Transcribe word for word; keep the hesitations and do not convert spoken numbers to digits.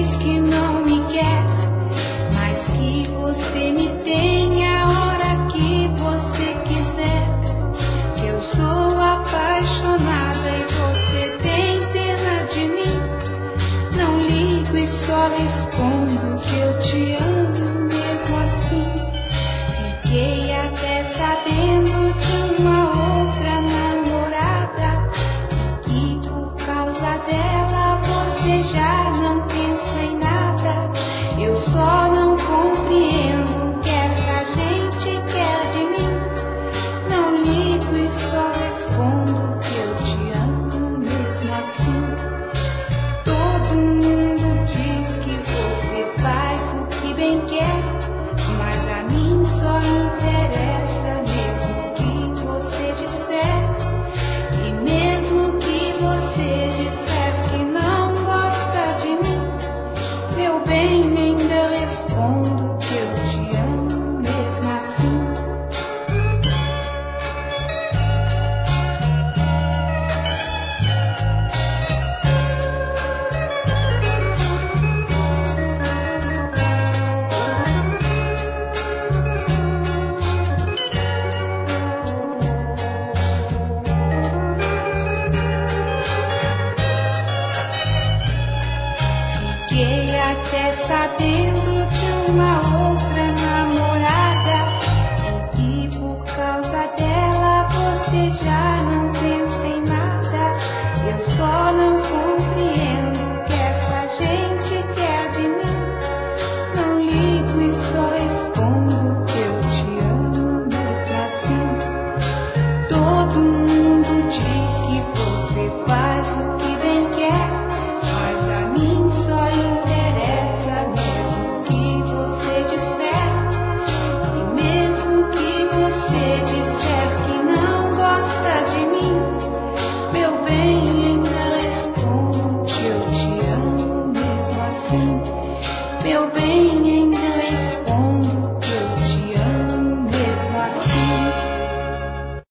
diz que não me quer, mas que você me tem a hora que você quiser. Que eu sou apaixonada e você tem pena de mim. Não ligo e só respondo que eu te amo mesmo assim. Fiquei até sabendo de uma outra namorada e que por causa dela você já não pensa em nada. Eu só não compreendo o que essa gente quer de mim. Não ligo e só respondo que eu te amo mesmo assim. Todo mundo diz que você faz o que bem quer, mas a mim só interessa mesmo o que você disser. E mesmo que você disser que não gosta de mim, meu bem, ainda respondo que eu te amo mesmo assim. Fiquei até sabendo de uma outra namorada